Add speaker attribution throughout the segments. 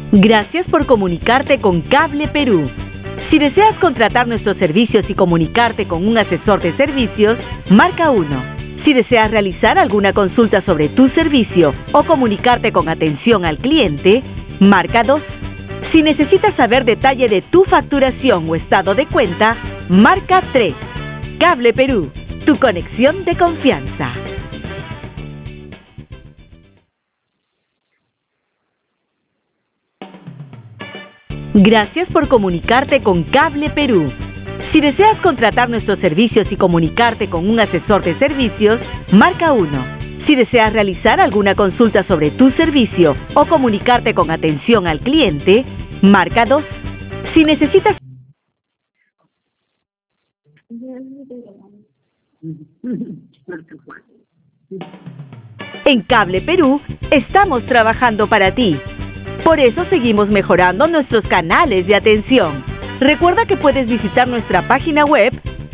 Speaker 1: Gracias por comunicarte con Cable Perú. Si deseas contratar nuestros servicios y comunicarte con un asesor de servicios, marca 1. Si deseas realizar alguna consulta sobre tu servicio o comunicarte con atención al cliente, marca 2. Si necesitas saber detalle de tu facturación o estado de cuenta, marca 3. Cable Perú, tu conexión de confianza. Gracias por comunicarte con Cable Perú. Si deseas contratar nuestros servicios y comunicarte con un asesor de servicios, marca 1. Si deseas realizar alguna consulta sobre tu servicio o comunicarte con atención al cliente, marca 2. Si necesitas... En Cable Perú, estamos trabajando para ti. Por eso seguimos mejorando nuestros canales de atención. Recuerda que puedes visitar nuestra página web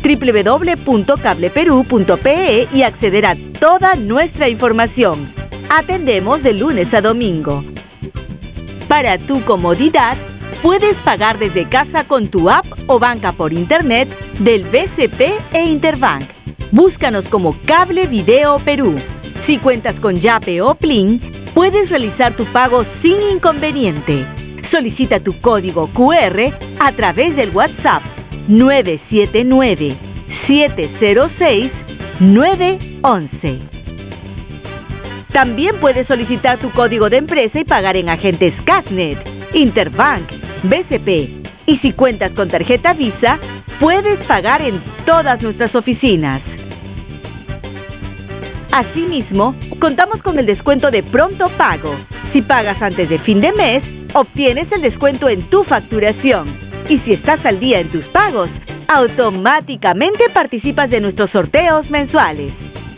Speaker 1: www.cableperú.pe y acceder a toda nuestra información. Atendemos de lunes a domingo. Para tu comodidad, puedes pagar desde casa con tu app o banca por internet del BCP e Interbank. Búscanos como Cable Video Perú. Si cuentas con Yape o Plin, puedes realizar tu pago sin inconveniente. Solicita tu código QR a través del WhatsApp 979-706-911. También puedes solicitar tu código de empresa y pagar en agentes Casnet, Interbank, BCP. Y si cuentas con tarjeta Visa, puedes pagar en todas nuestras oficinas. Asimismo, contamos con el descuento de pronto pago. Si pagas antes de fin de mes, obtienes el descuento en tu facturación. Y si estás al día en tus pagos, automáticamente participas de nuestros sorteos mensuales.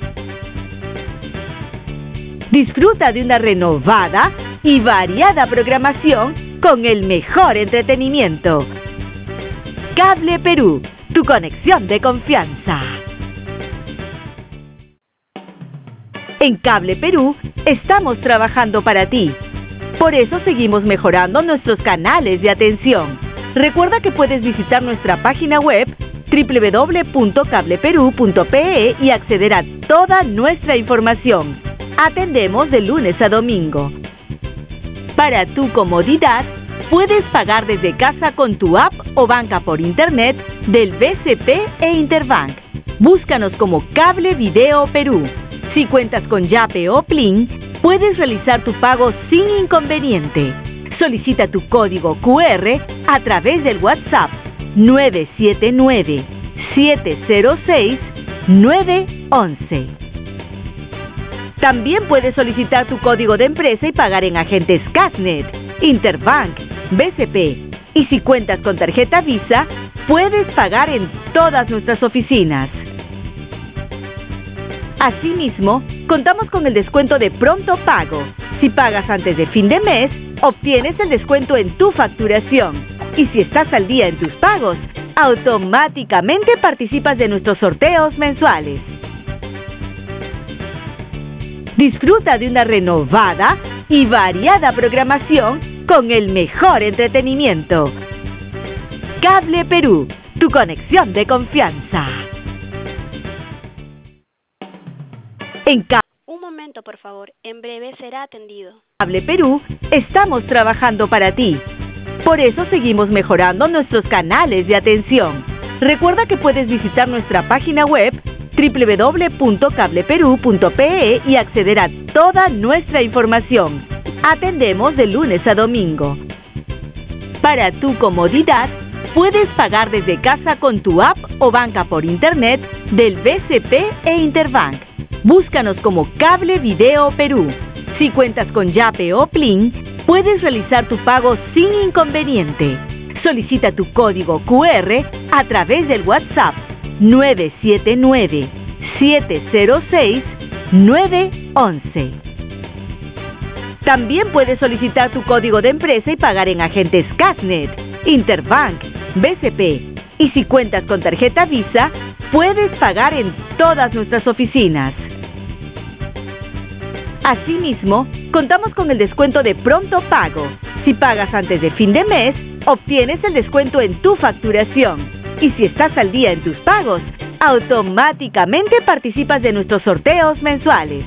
Speaker 1: Disfruta de una renovada y variada programación con el mejor entretenimiento. Cable Perú, tu conexión de confianza. En Cable Perú, estamos trabajando para ti. Por eso seguimos mejorando nuestros canales de atención. Recuerda que puedes visitar nuestra página web www.cableperú.pe y acceder a toda nuestra información. Atendemos de lunes a domingo. Para tu comodidad, puedes pagar desde casa con tu app o banca por internet del BCP e Interbank. Búscanos como Cable Video Perú. Si cuentas con Yape o Plin, puedes realizar tu pago sin inconveniente. Solicita tu código QR a través del WhatsApp 979-706-911. También puedes solicitar tu código de empresa y pagar en agentes Casnet, Interbank, BCP. Y si cuentas con tarjeta Visa, puedes pagar en todas nuestras oficinas. Asimismo, contamos con el descuento de pronto pago. Si pagas antes de fin de mes, obtienes el descuento en tu facturación. Y si estás al día en tus pagos, automáticamente participas de nuestros sorteos mensuales. Disfruta de una renovada y variada programación con el mejor entretenimiento. Cable Perú, tu conexión de confianza.
Speaker 2: Un momento, por favor. En breve será atendido.
Speaker 1: Cable Perú, estamos trabajando para ti. Por eso seguimos mejorando nuestros canales de atención. Recuerda que puedes visitar nuestra página web www.cableperú.pe y acceder a toda nuestra información. Atendemos de lunes a domingo. Para tu comodidad, puedes pagar desde casa con tu app o banca por internet del BCP e Interbank. Búscanos como Cable Video Perú. Si cuentas con Yape o Plin, puedes realizar tu pago sin inconveniente. Solicita tu código QR a través del WhatsApp 979-706-911. También puedes solicitar tu código de empresa y pagar en agentes Casnet, Interbank, BCP. Y si cuentas con tarjeta Visa, puedes pagar en todas nuestras oficinas. Asimismo, contamos con el descuento de pronto pago. Si pagas antes de fin de mes, obtienes el descuento en tu facturación. Y si estás al día en tus pagos, automáticamente participas de nuestros sorteos mensuales.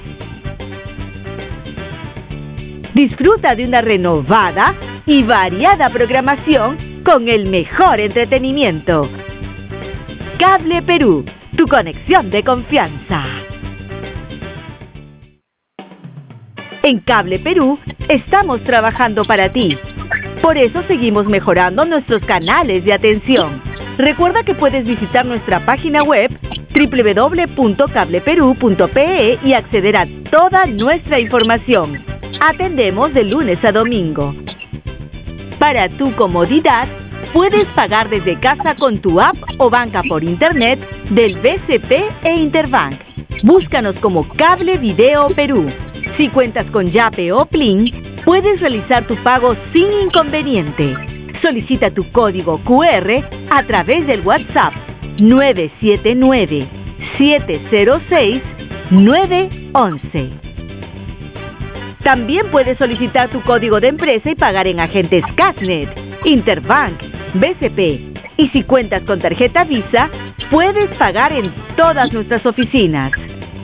Speaker 1: Disfruta de una renovada y variada programación con el mejor entretenimiento. Cable Perú, tu conexión de confianza. En Cable Perú estamos trabajando para ti. Por eso seguimos mejorando nuestros canales de atención. Recuerda que puedes visitar nuestra página web www.cableperu.pe y acceder a toda nuestra información. Atendemos de lunes a domingo. Para tu comodidad, puedes pagar desde casa con tu app o banca por internet del BCP e Interbank. Búscanos como Cable Video Perú. Si cuentas con Yape o Plin, puedes realizar tu pago sin inconveniente. Solicita tu código QR a través del WhatsApp 979-706-911. También puedes solicitar tu código de empresa y pagar en agentes Casnet, Interbank, BCP. Y si cuentas con tarjeta Visa, puedes pagar en todas nuestras oficinas.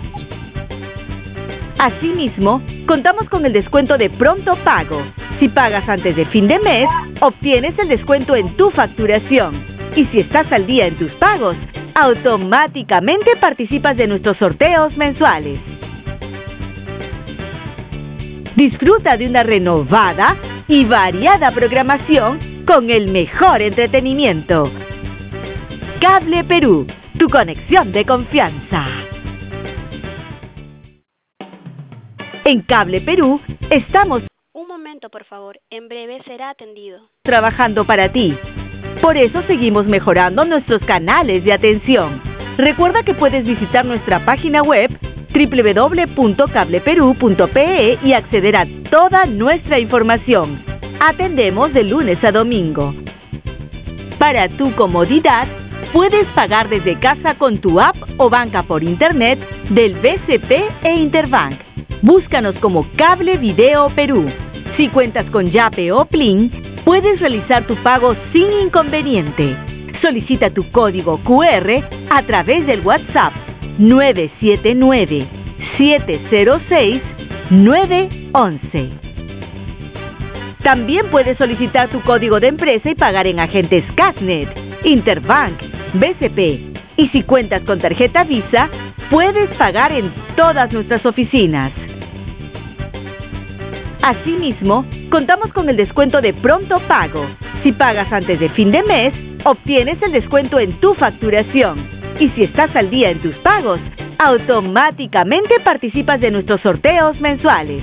Speaker 1: Asimismo, contamos con el descuento de pronto pago. Si pagas antes de fin de mes, obtienes el descuento en tu facturación. Y si estás al día en tus pagos, automáticamente participas de nuestros sorteos mensuales. Disfruta de una renovada y variada programación con el mejor entretenimiento. Cable Perú, tu conexión de confianza. En Cable Perú estamos
Speaker 2: Un momento, por favor. En breve será atendido.
Speaker 1: trabajando para ti. Por eso seguimos mejorando nuestros canales de atención. Recuerda que puedes visitar nuestra página web www.cableperu.pe y acceder a toda nuestra información. Atendemos de lunes a domingo. Para tu comodidad, puedes pagar desde casa con tu app o banca por internet del BCP e Interbank. Búscanos como Cable Video Perú. Si cuentas con Yape o Plin, puedes realizar tu pago sin inconveniente. Solicita tu código QR a través del WhatsApp 979-706-911. También puedes solicitar tu código de empresa y pagar en agentes Casnet, Interbank, BCP. Y si cuentas con tarjeta Visa, puedes pagar en todas nuestras oficinas. Asimismo, contamos con el descuento de pronto pago. Si pagas antes de fin de mes, obtienes el descuento en tu facturación. Y si estás al día en tus pagos, automáticamente participas de nuestros sorteos mensuales.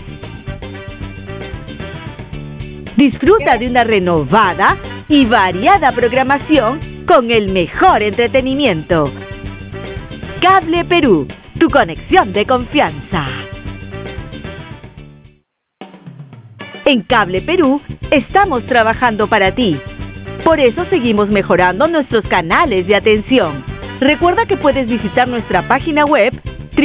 Speaker 1: Disfruta de una renovada y variada programación con el mejor entretenimiento. Cable Perú, tu conexión de confianza. En Cable Perú estamos trabajando para ti. Por eso seguimos mejorando nuestros canales de atención. Recuerda que puedes visitar nuestra página web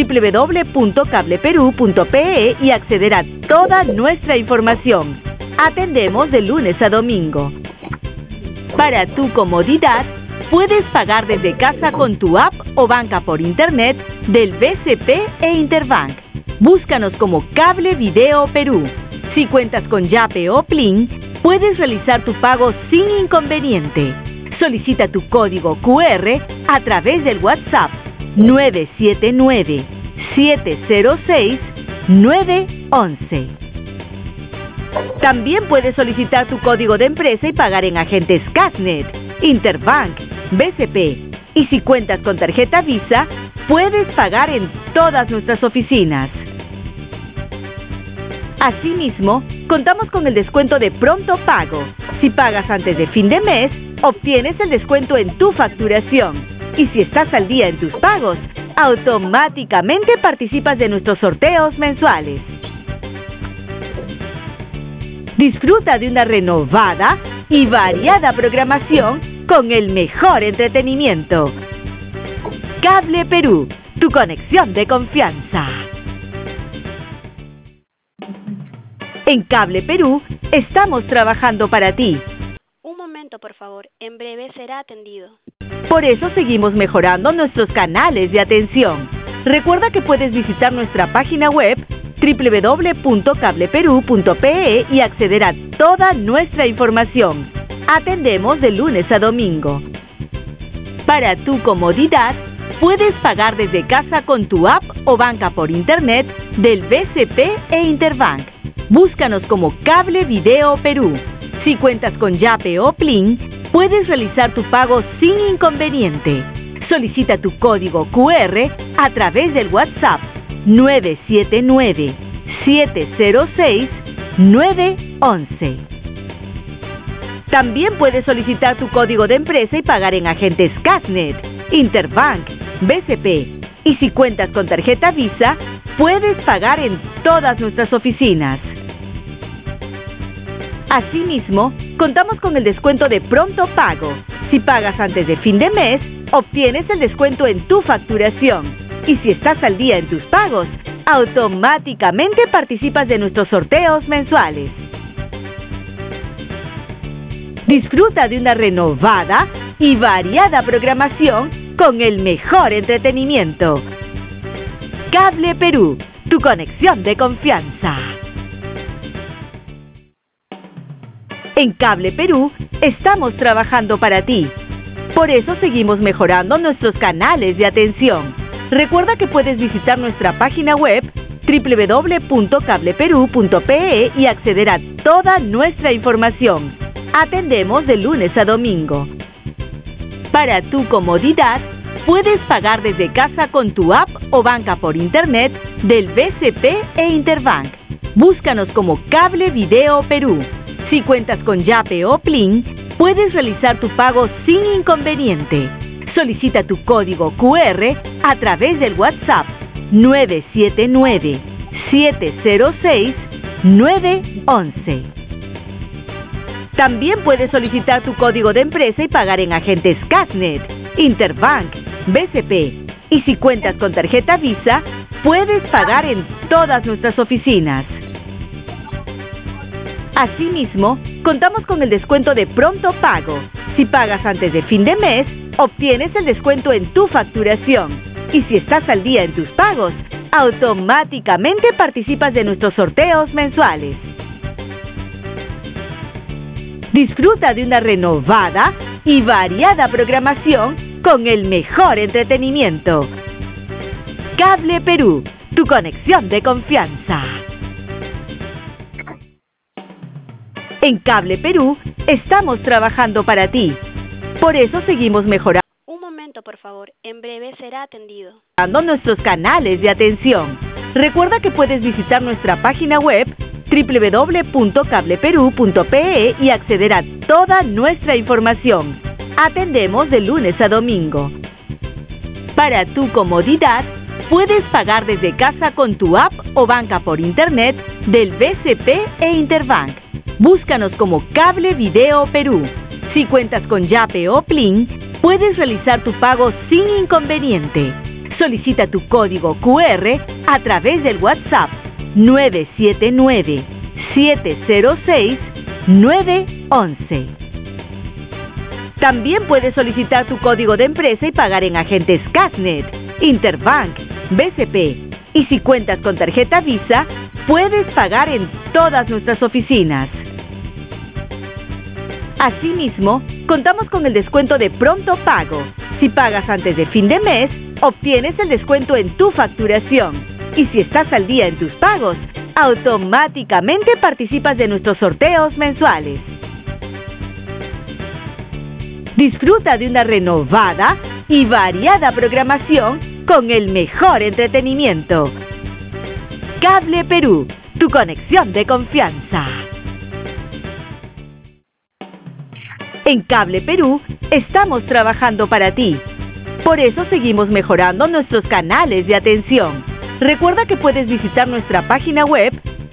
Speaker 1: www.cableperu.pe y acceder a toda nuestra información. Atendemos de lunes a domingo. Para tu comodidad, puedes pagar desde casa con tu app o banca por internet del BCP e Interbank. Búscanos como Cable Video Perú. Si cuentas con Yape o Plin, puedes realizar tu pago sin inconveniente. Solicita tu código QR a través del WhatsApp 979-706-911. También puedes solicitar tu código de empresa y pagar en agentes Casnet, Interbank, BCP. Y si cuentas con tarjeta Visa, puedes pagar en todas nuestras oficinas. Asimismo, contamos con el descuento de pronto pago. Si pagas antes de fin de mes, obtienes el descuento en tu facturación. Y si estás al día en tus pagos, automáticamente participas de nuestros sorteos mensuales. Disfruta de una renovada y variada programación con el mejor entretenimiento. Cable Perú, tu conexión de confianza. En Cable Perú estamos trabajando para ti.
Speaker 2: Un momento, por favor. En breve será atendido.
Speaker 1: Por eso seguimos mejorando nuestros canales de atención. Recuerda que puedes visitar nuestra página web www.cableperú.pe y acceder a toda nuestra información. Atendemos de lunes a domingo. Para tu comodidad, puedes pagar desde casa con tu app o banca por internet del BCP e Interbank. Búscanos como Cable Video Perú. Si cuentas con Yape o Plin, puedes realizar tu pago sin inconveniente. Solicita tu código QR a través del WhatsApp 979-706-911. También puedes solicitar tu código de empresa y pagar en agentes Casnet, Interbank, BCP. Y si cuentas con tarjeta Visa, puedes pagar en todas nuestras oficinas. Asimismo, contamos con el descuento de pronto pago. Si pagas antes de fin de mes, obtienes el descuento en tu facturación. Y si estás al día en tus pagos, automáticamente participas de nuestros sorteos mensuales. Disfruta de una renovada y variada programación con el mejor entretenimiento. Cable Perú, tu conexión de confianza. En Cable Perú estamos trabajando para ti. Por eso seguimos mejorando nuestros canales de atención. Recuerda que puedes visitar nuestra página web www.cableperú.pe y acceder a toda nuestra información. Atendemos de lunes a domingo. Para tu comodidad, puedes pagar desde casa con tu app o banca por internet del BCP e Interbank. Búscanos como Cable Video Perú. Si cuentas con Yape o Plin, puedes realizar tu pago sin inconveniente. Solicita tu código QR a través del WhatsApp 979-706-911. También puedes solicitar tu código de empresa y pagar en agentes Casnet, Interbank, BCP. Y si cuentas con tarjeta Visa, puedes pagar en todas nuestras oficinas. Asimismo, contamos con el descuento de pronto pago. Si pagas antes de fin de mes, obtienes el descuento en tu facturación. Y si estás al día en tus pagos, automáticamente participas de nuestros sorteos mensuales. Disfruta de una renovada y variada programación con el mejor entretenimiento. Cable Perú, tu conexión de confianza. En Cable Perú estamos trabajando para ti. Por eso seguimos mejorando.
Speaker 2: Un momento, por favor. En breve será atendido.
Speaker 1: Nuestros canales de atención. Recuerda que puedes visitar nuestra página web www.cableperú.pe y acceder a toda nuestra información. Atendemos de lunes a domingo. Para tu comodidad, puedes pagar desde casa con tu app o banca por internet del BCP e Interbank. Búscanos como Cable Video Perú. Si cuentas con Yape o Plin, puedes realizar tu pago sin inconveniente. Solicita tu código QR a través del WhatsApp 979-706-911. También puedes solicitar tu código de empresa y pagar en agentes Casnet, Interbank, BCP. Y si cuentas con tarjeta Visa, puedes pagar en todas nuestras oficinas. Asimismo, contamos con el descuento de pronto pago. Si pagas antes de fin de mes, obtienes el descuento en tu facturación. Y si estás al día en tus pagos, automáticamente participas de nuestros sorteos mensuales. Disfruta de una renovada y variada programación con el mejor entretenimiento. Cable Perú, tu conexión de confianza. En Cable Perú estamos trabajando para ti. Por eso seguimos mejorando nuestros canales de atención. Recuerda que puedes visitar nuestra página web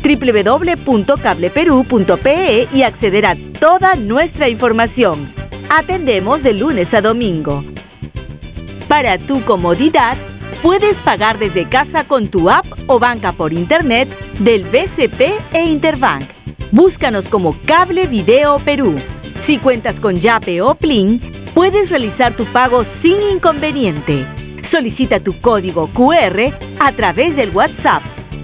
Speaker 1: www.cableperú.pe y acceder a toda nuestra información. Atendemos de lunes a domingo. Para tu comodidad, puedes pagar desde casa con tu app o banca por internet del BCP e Interbank. Búscanos como Cable Video Perú. Si cuentas con Yape o Plin, puedes realizar tu pago sin inconveniente. Solicita tu código QR a través del WhatsApp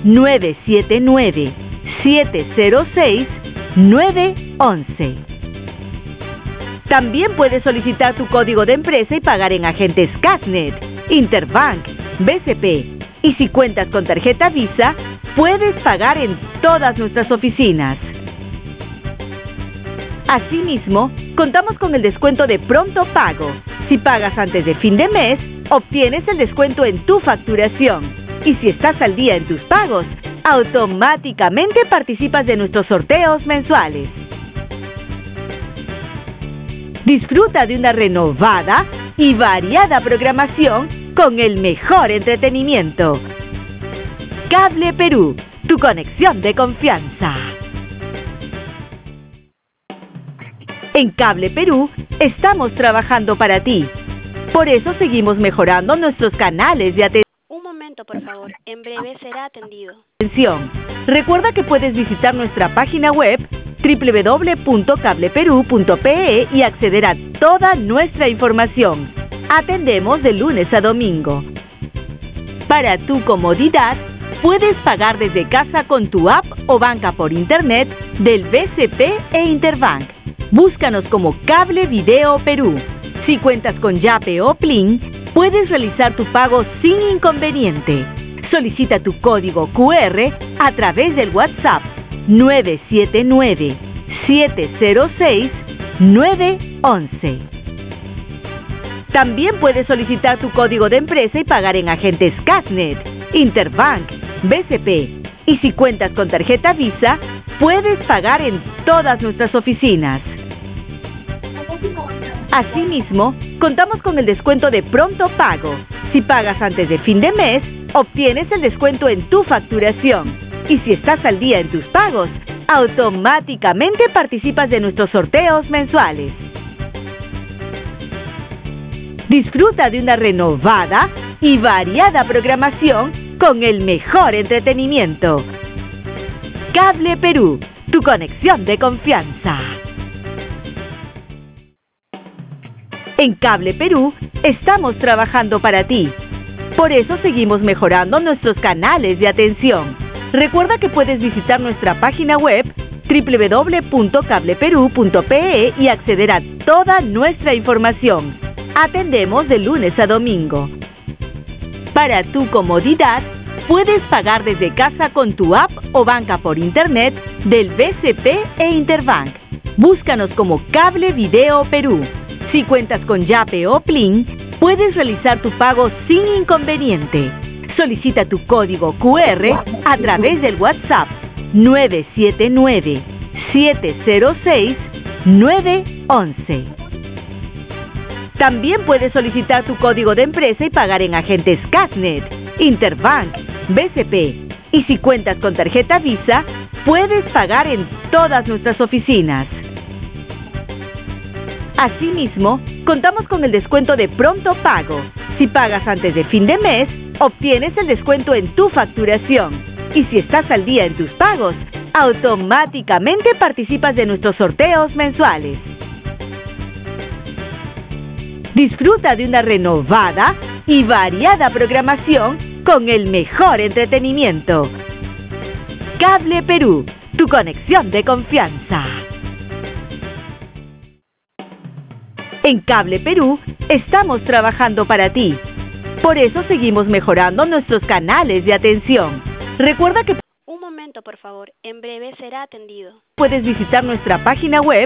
Speaker 1: 979-706-911. También puedes solicitar tu código de empresa y pagar en agentes Casnet, Interbank, BCP. Y si cuentas con tarjeta Visa, puedes pagar en todas nuestras oficinas. Asimismo, contamos con el descuento de pronto pago. Si pagas antes de fin de mes, obtienes el descuento en tu facturación. Y si estás al día en tus pagos, automáticamente participas de nuestros sorteos mensuales. Disfruta de una renovada y variada programación con el mejor entretenimiento. Cable Perú, tu conexión de confianza. En Cable Perú estamos trabajando para ti. Por eso seguimos mejorando nuestros canales de atención.
Speaker 2: Un momento, por favor. En breve será atendido.
Speaker 1: Recuerda que puedes visitar nuestra página web www.cableperu.pe y acceder a toda nuestra información. Atendemos de lunes a domingo. Para tu comodidad, puedes pagar desde casa con tu app o banca por internet del BCP e Interbank. Búscanos como Cable Video Perú. Si cuentas con Yape o Plin, puedes realizar tu pago sin inconveniente. Solicita tu código QR a través del WhatsApp 979-706-911. También puedes solicitar tu código de empresa y pagar en agentes Casnet, Interbank, BCP. Y si cuentas con tarjeta Visa, puedes pagar en todas nuestras oficinas. Asimismo, contamos con el descuento de pronto pago. Si pagas antes de fin de mes, obtienes el descuento en tu facturación. Y si estás al día en tus pagos, automáticamente participas de nuestros sorteos mensuales. Disfruta de una renovada y variada programación con el mejor entretenimiento. Cable Perú, tu conexión de confianza. En Cable Perú estamos trabajando para ti. Por eso seguimos mejorando nuestros canales de atención. Recuerda que puedes visitar nuestra página web www.cableperu.pe y acceder a toda nuestra información. Atendemos de lunes a domingo. Para tu comodidad, puedes pagar desde casa con tu app o banca por internet del BCP e Interbank. Búscanos como Cable Video Perú. Si cuentas con Yape o Plin, puedes realizar tu pago sin inconveniente. Solicita tu código QR a través del WhatsApp 979-706-911. También puedes solicitar tu código de empresa y pagar en agentes Casnet, Interbank, BCP. Y si cuentas con tarjeta Visa, puedes pagar en todas nuestras oficinas. Asimismo, contamos con el descuento de pronto pago. Si pagas antes de fin de mes, obtienes el descuento en tu facturación. Y si estás al día en tus pagos, automáticamente participas de nuestros sorteos mensuales. Disfruta de una renovada y variada programación con el mejor entretenimiento. Cable Perú, tu conexión de confianza. En Cable Perú estamos trabajando para ti. Por eso seguimos mejorando nuestros canales de atención. Recuerda que
Speaker 2: Un momento, por favor. En breve será atendido.
Speaker 1: puedes visitar nuestra página web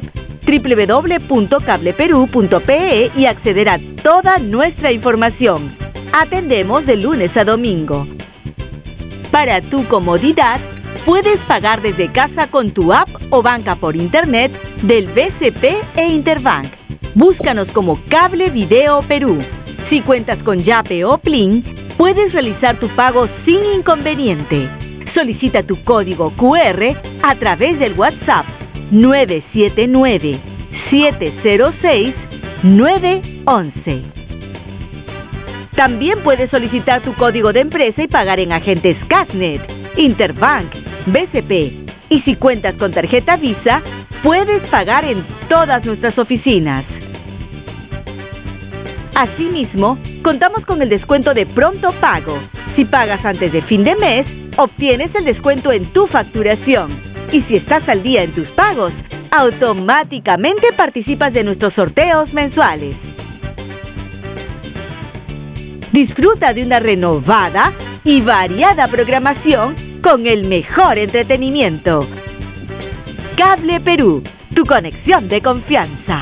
Speaker 1: www.cableperu.pe y acceder a toda nuestra información. Atendemos de lunes a domingo. Para tu comodidad, puedes pagar desde casa con tu app o banca por internet del BCP e Interbank. Búscanos como Cable Video Perú. Si cuentas con Yape o Plin, puedes realizar tu pago sin inconveniente. Solicita tu código QR a través del WhatsApp 979-706-911. También puedes solicitar tu código de empresa y pagar en agentes Casnet, Interbank, BCP. Y si cuentas con tarjeta Visa, puedes pagar en todas nuestras oficinas. Asimismo, contamos con el descuento de pronto pago. Si pagas antes de fin de mes, obtienes el descuento en tu facturación. Y si estás al día en tus pagos, automáticamente participas de nuestros sorteos mensuales. Disfruta de una renovada y variada programación con el mejor entretenimiento. Cable Perú, tu conexión de confianza.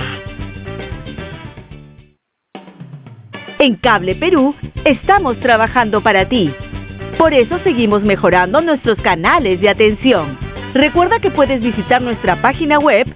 Speaker 1: En Cable Perú estamos trabajando para ti. Por eso seguimos mejorando nuestros canales de atención. Recuerda que puedes visitar nuestra página web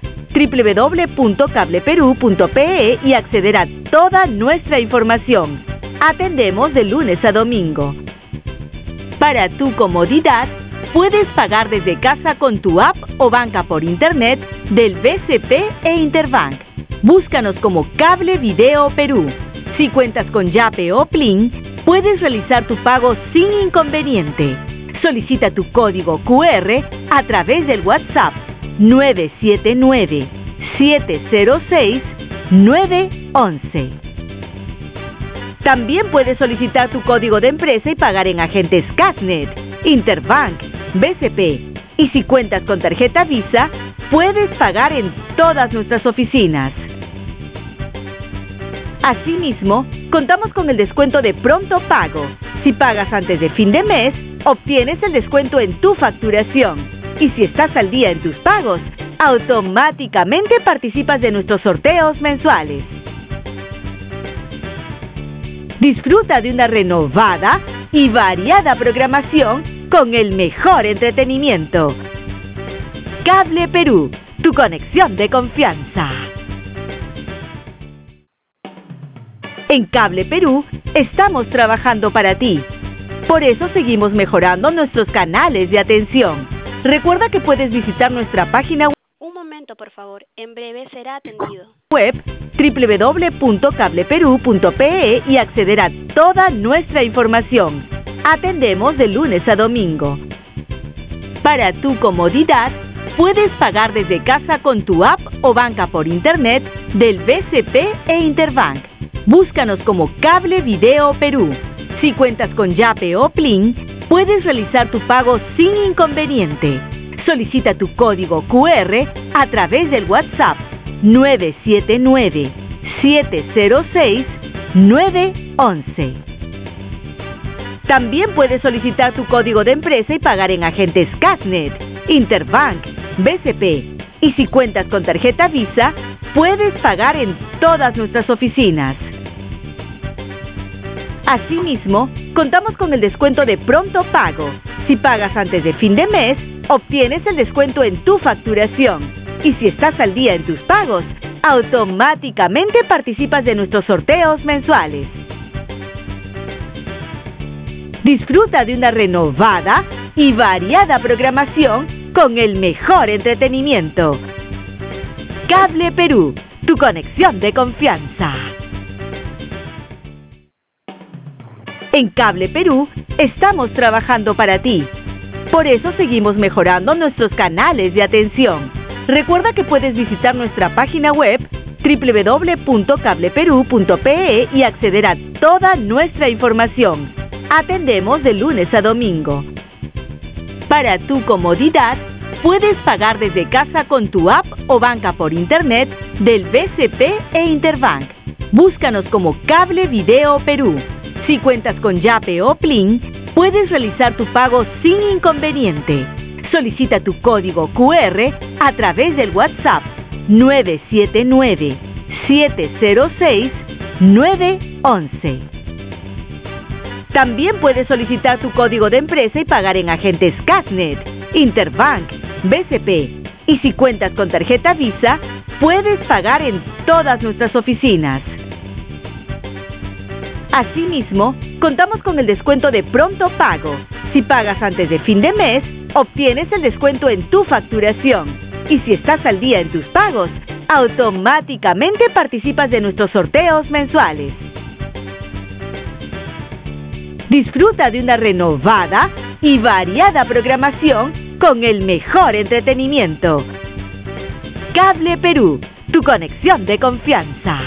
Speaker 1: www.cableperú.pe y acceder a toda nuestra información. Atendemos de lunes a domingo. Para tu comodidad, puedes pagar desde casa con tu app o banca por internet del BCP e Interbank. Búscanos como Cable Video Perú. Si cuentas con Yape o Plin, puedes realizar tu pago sin inconveniente. Solicita tu código QR a través del WhatsApp 979-706-911. También puedes solicitar tu código de empresa y pagar en agentes Casnet, Interbank, BCP. Y si cuentas con tarjeta Visa, puedes pagar en todas nuestras oficinas. Asimismo, contamos con el descuento de pronto pago. Si pagas antes de fin de mes, obtienes el descuento en tu facturación. Y si estás al día en tus pagos, automáticamente participas de nuestros sorteos mensuales. Disfruta de una renovada y variada programación con el mejor entretenimiento. Cable Perú, tu conexión de confianza. En Cable Perú estamos trabajando para ti. Por eso seguimos mejorando nuestros canales de atención. Recuerda que puedes visitar nuestra página
Speaker 2: Un momento, por favor. En breve será atendido.
Speaker 1: web www.cableperú.pe y acceder a toda nuestra información. Atendemos de lunes a domingo. Para tu comodidad, puedes pagar desde casa con tu app o banca por internet del BCP e Interbank. Búscanos como Cable Video Perú. Si cuentas con Yape o Plin, puedes realizar tu pago sin inconveniente. Solicita tu código QR a través del WhatsApp 979-706-911. También puedes solicitar tu código de empresa y pagar en agentes Casnet, Interbank, BCP. Y si cuentas con tarjeta Visa, puedes pagar en todas nuestras oficinas. Asimismo, contamos con el descuento de pronto pago. Si pagas antes de fin de mes, obtienes el descuento en tu facturación. Y si estás al día en tus pagos, automáticamente participas de nuestros sorteos mensuales. Disfruta de una renovada y variada programación con el mejor entretenimiento. Cable Perú, tu conexión de confianza. En Cable Perú estamos trabajando para ti. Por eso seguimos mejorando nuestros canales de atención. Recuerda que puedes visitar nuestra página web www.cableperú.pe y acceder a toda nuestra información. Atendemos de lunes a domingo. Para tu comodidad, puedes pagar desde casa con tu app o banca por internet del BCP e Interbank. Búscanos como Cable Video Perú. Si cuentas con Yape o Plin, puedes realizar tu pago sin inconveniente. Solicita tu código QR a través del WhatsApp 979-706-911. También puedes solicitar tu código de empresa y pagar en agentes Casnet, Interbank, BCP. Y si cuentas con tarjeta Visa, puedes pagar en todas nuestras oficinas. Asimismo, contamos con el descuento de pronto pago. Si pagas antes de fin de mes, obtienes el descuento en tu facturación. Y si estás al día en tus pagos, automáticamente participas de nuestros sorteos mensuales. Disfruta de una renovada y variada programación con el mejor entretenimiento. Cable Perú, tu conexión de confianza.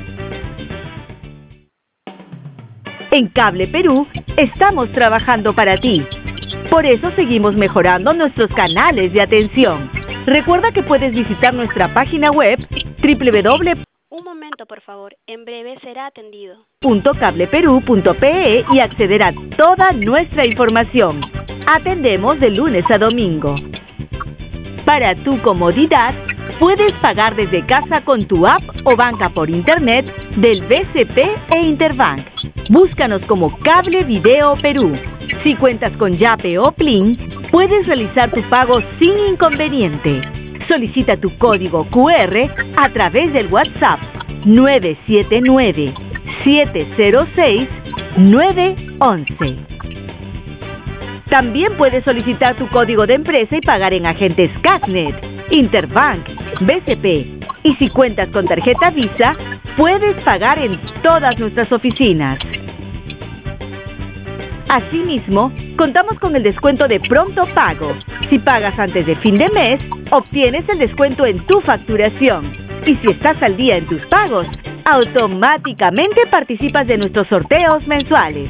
Speaker 1: En Cable Perú estamos trabajando para ti. Por eso seguimos mejorando nuestros canales de atención. Recuerda que puedes visitar nuestra página web
Speaker 2: Un momento, por favor. En breve será atendido.
Speaker 1: www.cableperú.pe y acceder a toda nuestra información. Atendemos de lunes a domingo. Para tu comodidad, puedes pagar desde casa con tu app o banca por internet del BCP e Interbank. Búscanos como Cable Video Perú. Si cuentas con Yape o Plin, puedes realizar tu pago sin inconveniente. Solicita tu código QR a través del WhatsApp 979-706-911. También puedes solicitar tu código de empresa y pagar en agentes Casnet, Interbank, BCP. Y si cuentas con tarjeta Visa, puedes pagar en todas nuestras oficinas. Asimismo, contamos con el descuento de pronto pago. Si pagas antes de fin de mes, obtienes el descuento en tu facturación. Y si estás al día en tus pagos, automáticamente participas de nuestros sorteos mensuales.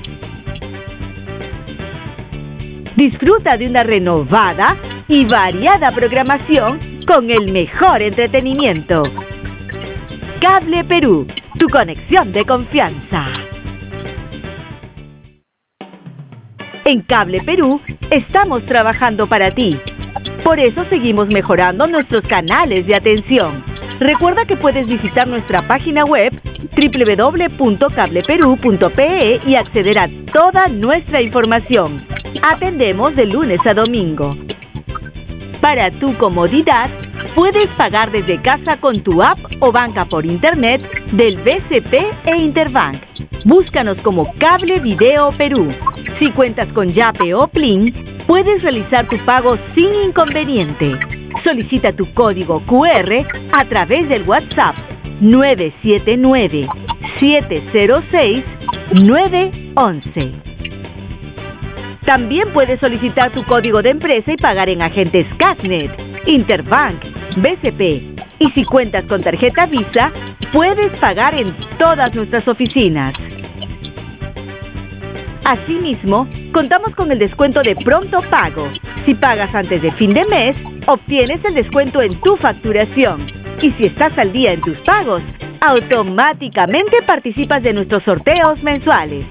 Speaker 1: Disfruta de una renovada y variada programación con el mejor entretenimiento. Cable Perú, tu conexión de confianza. En Cable Perú estamos trabajando para ti. Por eso seguimos mejorando nuestros canales de atención. Recuerda que puedes visitar nuestra página web www.cableperú.pe y acceder a toda nuestra información. Atendemos de lunes a domingo. Para tu comodidad, puedes pagar desde casa con tu app o banca por internet del BCP e Interbank. Búscanos como Cable Video Perú. Si cuentas con Yape o Plin, puedes realizar tu pago sin inconveniente. Solicita tu código QR a través del WhatsApp 979-706-911. También puedes solicitar tu código de empresa y pagar en agentes Casnet, Interbank, BCP. Y si cuentas con tarjeta Visa, puedes pagar en todas nuestras oficinas. Asimismo, contamos con el descuento de pronto pago. Si pagas antes de fin de mes, obtienes el descuento en tu facturación. Y si estás al día en tus pagos, automáticamente participas de nuestros sorteos mensuales.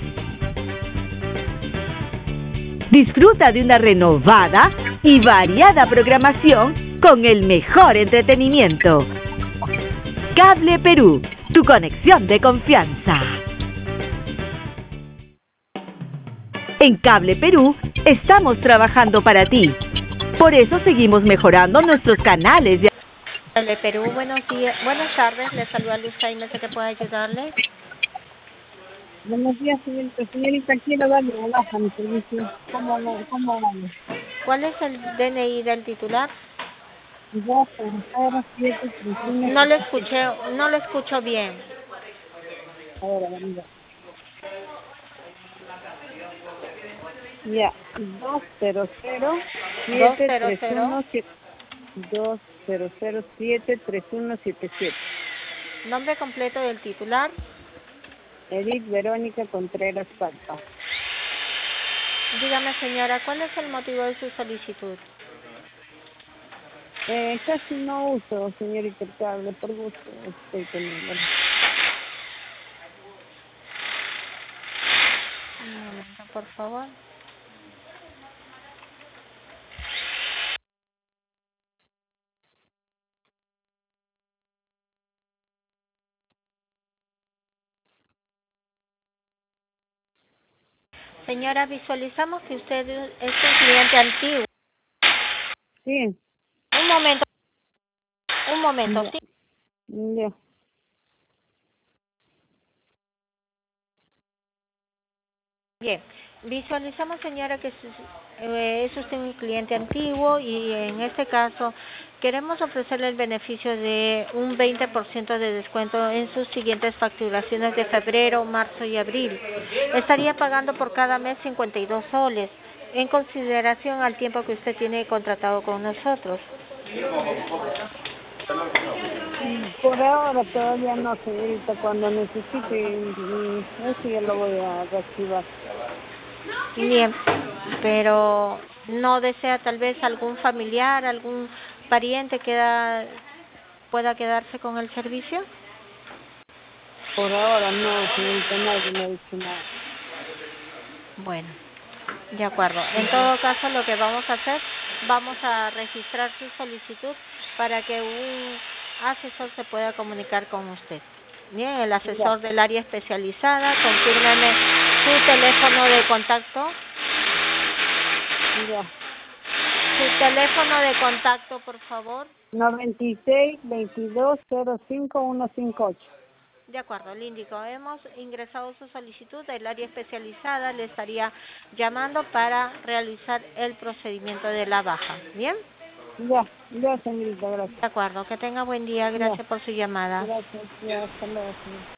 Speaker 1: Disfruta de una renovada y variada programación con el mejor entretenimiento. Cable Perú, tu conexión de confianza. En Cable Perú estamos trabajando para ti. Por eso seguimos mejorando nuestros canales de...
Speaker 3: Cable Perú, buenos días, buenas tardes, le saluda Luz Jaime, ¿sé que puedo ayudarle?
Speaker 4: Buenos días, señorita. Señorita, quiero darle una baja a mi servicio. ¿Cómo vamos?
Speaker 3: ¿Cuál es el DNI del titular?
Speaker 4: 20731.
Speaker 3: No le escucho bien.
Speaker 4: Ahora, venga. Ya, 200-731-777.
Speaker 3: Nombre completo del titular.
Speaker 4: Edith Verónica Contreras Palpa.
Speaker 3: Dígame, señora, ¿cuál es el motivo de su solicitud?
Speaker 4: Casi no uso, señorita, el cable, por gusto estoy teniendo.
Speaker 3: Un momento, por favor. Señora, visualizamos que usted es un cliente antiguo.
Speaker 4: Sí.
Speaker 3: Un momento,
Speaker 4: Ya.
Speaker 3: ¿sí?
Speaker 4: Ya.
Speaker 3: Bien, visualizamos, señora, que es usted un cliente antiguo y en este caso queremos ofrecerle el beneficio de un 20% de descuento en sus siguientes facturaciones de febrero, marzo y abril. Estaría pagando por cada mes 52 soles. en consideración al tiempo que usted tiene contratado con nosotros.
Speaker 4: Por ahora todavía no, señorita. Cuando necesite eso ya lo voy a reactivar.
Speaker 3: Bien, pero ¿no desea tal vez algún familiar, algún pariente que pueda quedarse con el servicio?
Speaker 4: Por ahora no, señorita, nadie me ha dicho nada.
Speaker 3: Bueno, de acuerdo. En todo caso, lo que vamos a hacer, vamos a registrar su solicitud para que un asesor se pueda comunicar con usted. Bien, el asesor del área especializada, confírmeme su teléfono de contacto.
Speaker 4: Ya.
Speaker 3: Su teléfono de contacto, por favor.
Speaker 4: 96-22-05-158.
Speaker 3: De acuerdo, le indico, hemos ingresado su solicitud, el área especializada le estaría llamando para realizar el procedimiento de la baja. ¿Bien?
Speaker 4: Ya, señorita, gracias.
Speaker 3: De acuerdo, que tenga buen día, gracias por su llamada.
Speaker 4: Gracias, ya, hasta luego, señorita.